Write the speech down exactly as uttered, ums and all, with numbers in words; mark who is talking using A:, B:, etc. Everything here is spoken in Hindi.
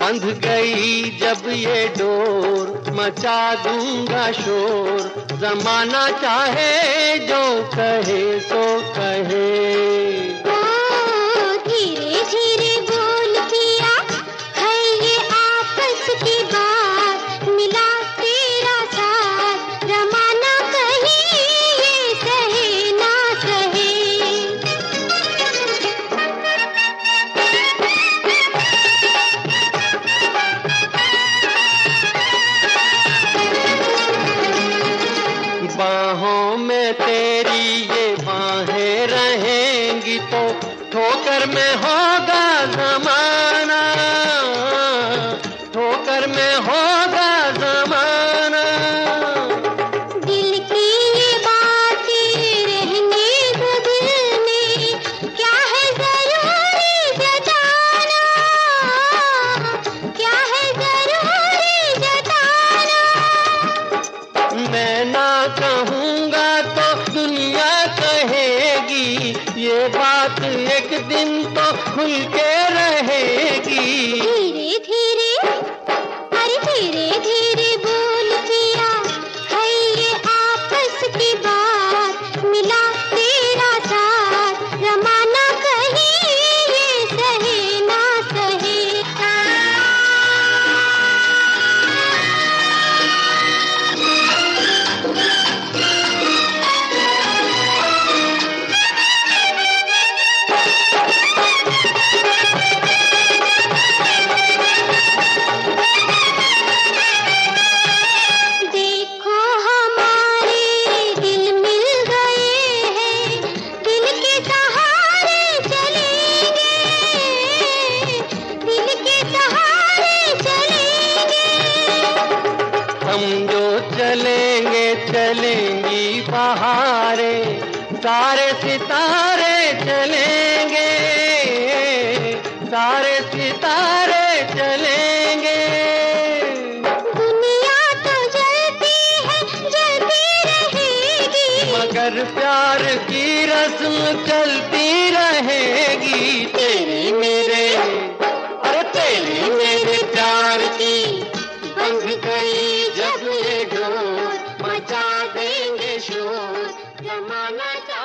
A: बंध गई जब ये डोर, मचा दूंगा शोर। जमाना चाहे जो कहे सो कहे।
B: ओ धीरे धीरे बोल पिया, है ये आपस की बात। मिला तेरा साथ, जमाना कहे ये सहे ना सहे।
A: बाहों में तेरी ये बाहें रहेंगी तो ठोकर में होगा जमाना, ठोकर में होगा जमाना।
B: दिल की ये बातें रहने दो दिल में, क्या है जरूरी जताना, क्या है जरूरी जताना।
A: मैं ना कहूँगा तो दुनिया कहेगी, ये बात एक दिन तो खुल के रहेगी।
B: धीरे धीरे, अरे धीरे धीरे बोल पिया, है ये आपस की बात। मिला तेरा साथ, जमाना कहे ये सहे ना सहे। देखो हमारे दिल मिल गए हैं, दिल के सहारे चलेंगे, दिल के सहारे चलेंगे।
A: हम जो चलेंगे चलेंगी बहारें, सारे सितारे चलेंगे, सारे सितारे चलेंगे।
B: दुनिया तो जलती है, जलती रहेगी,
A: मगर प्यार की रस्म चलती रहेगी। तेरे मेरे, अरे तेरे मेरे प्यार की बंध गई जब ये डोर, मचा देंगे शोर। जमाना